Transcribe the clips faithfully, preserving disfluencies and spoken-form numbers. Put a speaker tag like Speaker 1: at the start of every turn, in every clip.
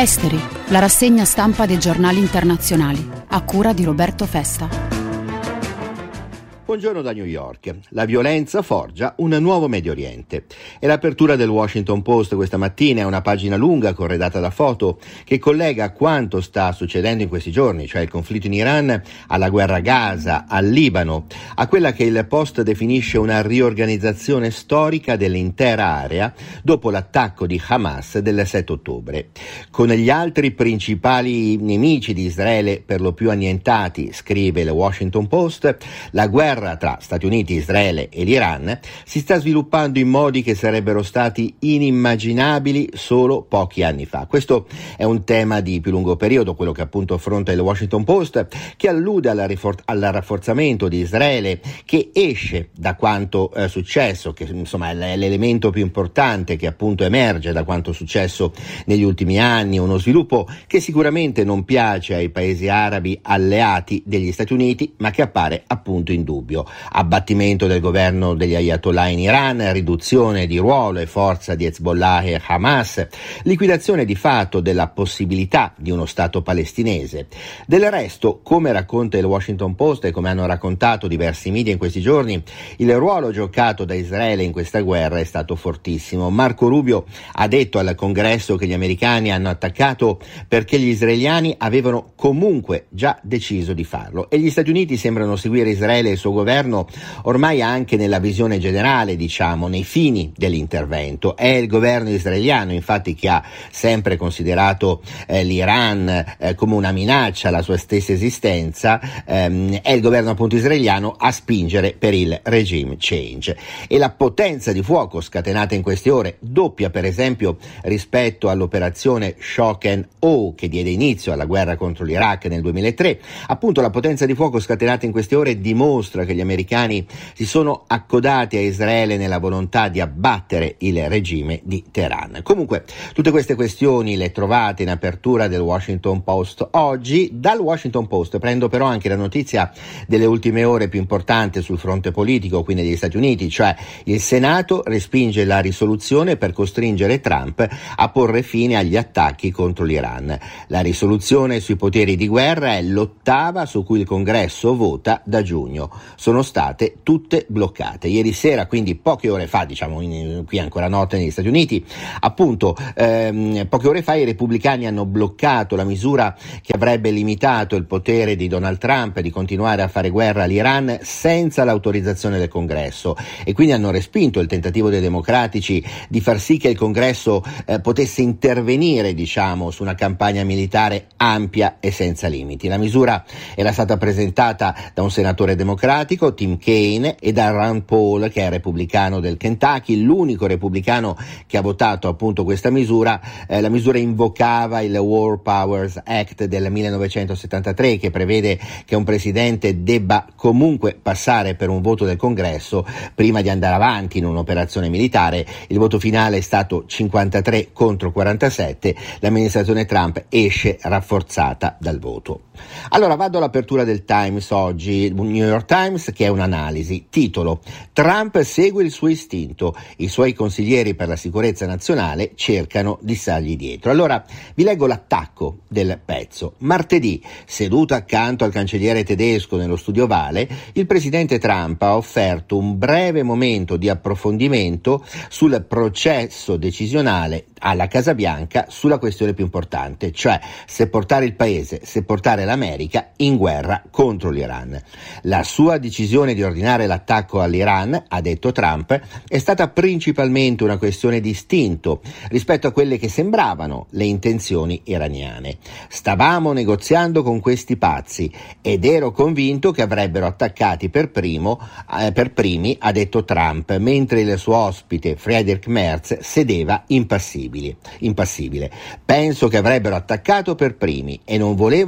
Speaker 1: Esteri, la rassegna stampa dei giornali internazionali, a cura di Roberto Festa.
Speaker 2: Buongiorno da New York. La violenza forgia un nuovo Medio Oriente. È l'apertura del Washington Post questa mattina, è una pagina lunga corredata da foto che collega quanto sta succedendo in questi giorni, cioè il conflitto in Iran, alla guerra a Gaza, al Libano, a quella che il Post definisce una riorganizzazione storica dell'intera area dopo l'attacco di Hamas del sette ottobre. Con gli altri principali nemici di Israele per lo più annientati, scrive il Washington Post, la guerra tra Stati Uniti, Israele e l'Iran si sta sviluppando in modi che sarebbero stati inimmaginabili solo pochi anni fa. Questo è un tema di più lungo periodo, quello che appunto affronta il Washington Post, che allude alla rifor- al rafforzamento di Israele, che esce da quanto è successo, che insomma è l'elemento più importante che appunto emerge da quanto successo negli ultimi anni, uno sviluppo che sicuramente non piace ai paesi arabi alleati degli Stati Uniti, ma che appare appunto in dubbio. Abbattimento del governo degli Ayatollah in Iran, riduzione di ruolo e forza di Hezbollah e Hamas, liquidazione di fatto della possibilità di uno Stato palestinese. Del resto, come racconta il Washington Post e come hanno raccontato diversi media in questi giorni, il ruolo giocato da Israele in questa guerra è stato fortissimo. Marco Rubio ha detto al Congresso che gli americani hanno attaccato perché gli israeliani avevano comunque già deciso di farlo e gli Stati Uniti sembrano seguire Israele e il suo governo ormai anche nella visione generale, diciamo, nei fini dell'intervento. È il governo israeliano infatti che ha sempre considerato eh, l'Iran eh, come una minaccia alla sua stessa esistenza, ehm, è il governo appunto israeliano a spingere per il regime change. E la potenza di fuoco scatenata in queste ore doppia per esempio rispetto all'operazione Shock and Awe che diede inizio alla guerra contro l'Iraq nel duemilatré. Appunto la potenza di fuoco scatenata in queste ore dimostra che gli americani si sono accodati a Israele nella volontà di abbattere il regime di Teheran. Comunque, tutte queste questioni le trovate in apertura del Washington Post oggi. Dal Washington Post prendo però anche la notizia delle ultime ore più importante sul fronte politico qui negli Stati Uniti, cioè il Senato respinge la risoluzione per costringere Trump a porre fine agli attacchi contro l'Iran. La risoluzione sui poteri di guerra è l'ottava su cui il Congresso vota da giugno. Sono state tutte bloccate. Ieri sera, quindi poche ore fa, diciamo in, qui ancora notte negli Stati Uniti, appunto ehm, poche ore fa i repubblicani hanno bloccato la misura che avrebbe limitato il potere di Donald Trump di continuare a fare guerra all'Iran senza l'autorizzazione del Congresso e quindi hanno respinto il tentativo dei democratici di far sì che il Congresso eh, potesse intervenire, diciamo, su una campagna militare ampia e senza limiti. La misura era stata presentata da un senatore democratico, Tim Kaine, e da Rand Paul, che è repubblicano del Kentucky, l'unico repubblicano che ha votato appunto questa misura. Eh, la misura invocava il War Powers Act del millenovecentosettantatré, che prevede che un presidente debba comunque passare per un voto del Congresso prima di andare avanti in un'operazione militare. Il voto finale è stato cinquantatré contro quarantasette. L'amministrazione Trump esce rafforzata dal voto. Allora vado all'apertura del Times oggi, New York Times, che è un'analisi. Titolo: Trump segue il suo istinto, i suoi consiglieri per la sicurezza nazionale cercano di stargli dietro. Allora vi leggo l'attacco del pezzo. Martedì, seduto accanto al cancelliere tedesco nello studio Ovale, il presidente Trump ha offerto un breve momento di approfondimento sul processo decisionale alla Casa Bianca sulla questione più importante, cioè se portare il paese, se portare l'America in guerra contro l'Iran. La sua decisione di ordinare l'attacco all'Iran, ha detto Trump, è stata principalmente una questione di istinto rispetto a quelle che sembravano le intenzioni iraniane. Stavamo negoziando con questi pazzi ed ero convinto che avrebbero attaccati per primo, eh, per primi, ha detto Trump, mentre il suo ospite Friedrich Merz sedeva impassibile. impassibile. Penso che avrebbero attaccato per primi e non volevo che accadesse.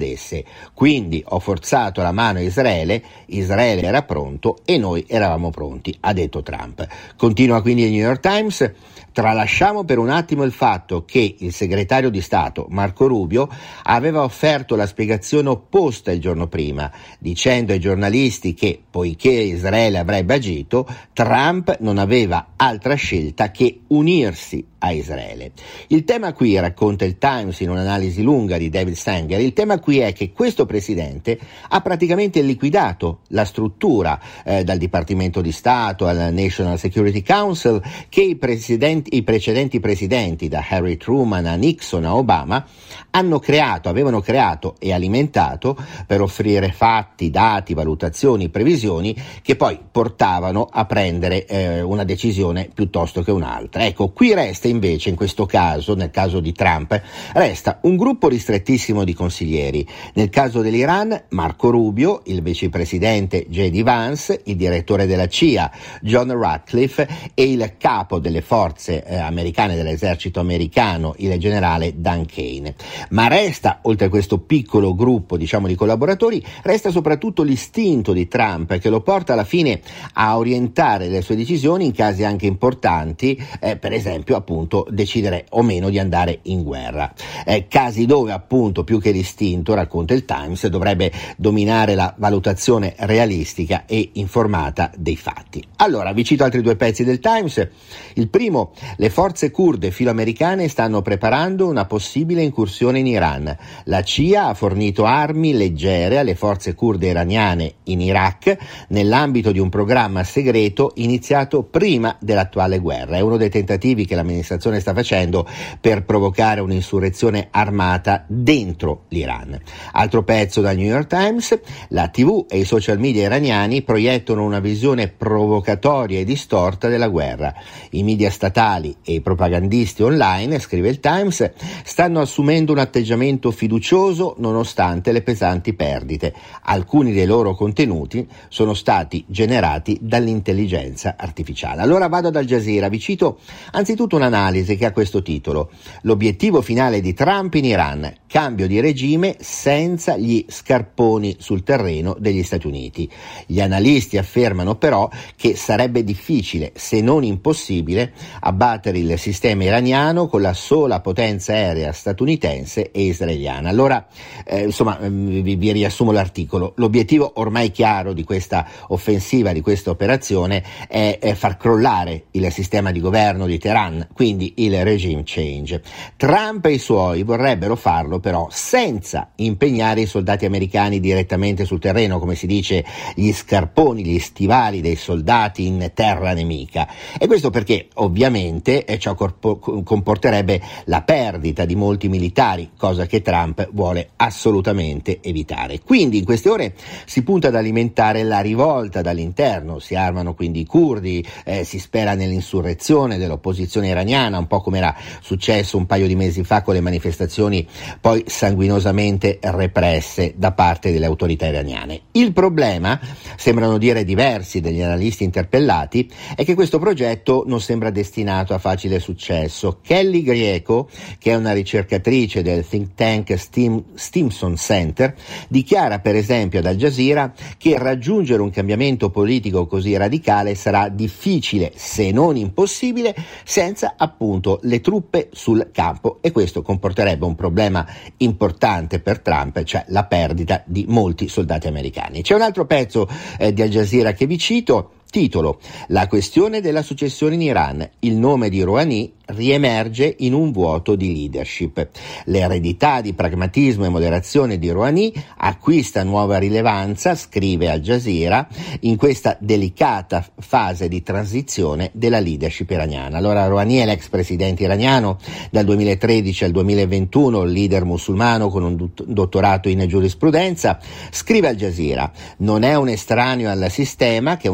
Speaker 2: succedesse. Quindi ho forzato la mano a Israele, Israele era pronto e noi eravamo pronti, ha detto Trump. Continua quindi il New York Times: tralasciamo per un attimo il fatto che il segretario di Stato Marco Rubio aveva offerto la spiegazione opposta il giorno prima, dicendo ai giornalisti che, poiché Israele avrebbe agito, Trump non aveva altra scelta che unirsi a Israele. Il tema qui, racconta il Times in un'analisi lunga di David Sanger, il tema qui è che questo presidente ha praticamente liquidato la struttura eh, dal Dipartimento di Stato al National Security Council che i, presidenti, i precedenti presidenti, da Harry Truman a Nixon a Obama, hanno creato, avevano creato e alimentato per offrire fatti, dati, valutazioni, previsioni che poi portavano a prendere eh, una decisione piuttosto che un'altra. Ecco, qui resta invece, in questo caso, nel caso di Trump, resta un gruppo ristrettissimo di consiglieri. Nel caso dell'Iran, Marco Rubio, il vicepresidente J D Vance, il direttore della C I A John Ratcliffe e il capo delle forze eh, americane, dell'esercito americano, il generale Dan Kane. Ma resta, oltre a questo piccolo gruppo, diciamo, di collaboratori, resta soprattutto l'istinto di Trump che lo porta alla fine a orientare le sue decisioni in casi anche importanti, eh, per esempio appunto decidere o meno di andare in guerra. Eh, casi dove appunto più che l'istinto, racconta il Times, dovrebbe dominare la valutazione realistica e informata dei fatti. Allora, vi cito altri due pezzi del Times. Il primo: le forze curde filoamericane stanno preparando una possibile incursione in Iran. La C I A ha fornito armi leggere alle forze curde iraniane in Iraq nell'ambito di un programma segreto iniziato prima dell'attuale guerra. È uno dei tentativi che l'amministrazione sta facendo per provocare un'insurrezione armata dentro l'Iran. Altro pezzo dal New York Times: la tivù e i social media iraniani proiettano una visione provocatoria e distorta della guerra. I media statali e i propagandisti online, scrive il Times, stanno assumendo un atteggiamento fiducioso nonostante le pesanti perdite. Alcuni dei loro contenuti sono stati generati dall'intelligenza artificiale. Allora vado ad Al Jazeera, vi cito anzitutto un'analisi che ha questo titolo: l'obiettivo finale di Trump in Iran, cambio di regime senza gli scarponi sul terreno degli Stati Uniti. Gli analisti affermano però che sarebbe difficile, se non impossibile, abbattere il sistema iraniano con la sola potenza aerea statunitense e israeliana. Allora, eh, insomma, vi, vi riassumo l'articolo. L'obiettivo ormai chiaro di questa offensiva, di questa operazione, è, è far crollare il sistema di governo di Teheran, quindi il regime change. Trump e i suoi vorrebbero farlo però senza impegnare i soldati americani direttamente sul terreno, come si dice, gli scarponi, gli stivali dei soldati in terra nemica. E questo perché ovviamente eh, ciò corpo- comporterebbe la perdita di molti militari, cosa che Trump vuole assolutamente evitare. Quindi in queste ore si punta ad alimentare la rivolta dall'interno, si armano quindi i curdi, eh, si spera nell'insurrezione dell'opposizione iraniana, un po' come era successo un paio di mesi fa con le manifestazioni poi sanguinosamente represse da parte delle autorità iraniane. Il problema, sembrano dire diversi degli analisti interpellati, è che questo progetto non sembra destinato a facile successo. Kelly Grieco, che è una ricercatrice del think tank Stim- Stimson Center, dichiara per esempio ad Al Jazeera che raggiungere un cambiamento politico così radicale sarà difficile, se non impossibile, senza appunto le truppe sul campo, e questo comporterebbe un problema importante per Trump, cioè la perdita di molti soldati americani. C'è un altro pezzo eh, di Al Jazeera che vi cito. Titolo: la questione della successione in Iran. Il nome di Rouhani riemerge in un vuoto di leadership. L'eredità di pragmatismo e moderazione di Rouhani acquista nuova rilevanza, scrive Al Jazeera, in questa delicata fase di transizione della leadership iraniana. Allora, Rouhani è l'ex presidente iraniano, dal duemilatredici al duemilaventuno leader musulmano con un dottorato in giurisprudenza. Scrive Al Jazeera: non è un estraneo al sistema che un tempo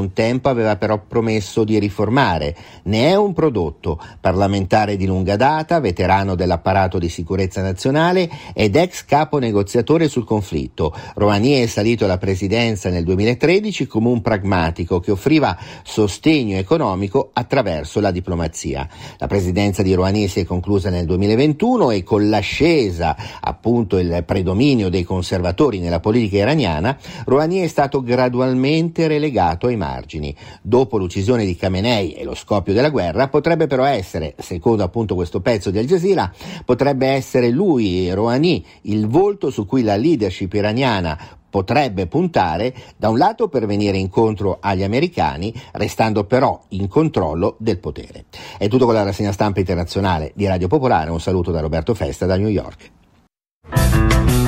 Speaker 2: tempo aveva però promesso di riformare. Ne è un prodotto, parlamentare di lunga data, veterano dell'apparato di sicurezza nazionale ed ex capo negoziatore sul conflitto. Rouhani è salito alla presidenza nel duemilatredici come un pragmatico che offriva sostegno economico attraverso la diplomazia. La presidenza di Rouhani si è conclusa nel duemilaventuno e con l'ascesa, appunto il predominio dei conservatori nella politica iraniana, Rouhani è stato gradualmente relegato ai margini. Dopo l'uccisione di Khamenei e lo scoppio della guerra, potrebbe però essere, secondo appunto questo pezzo di Al Jazeera, potrebbe essere lui, Rouhani, il volto su cui la leadership iraniana potrebbe puntare, da un lato per venire incontro agli americani, restando però in controllo del potere. È tutto con la rassegna stampa internazionale di Radio Popolare. Un saluto da Roberto Festa da New York.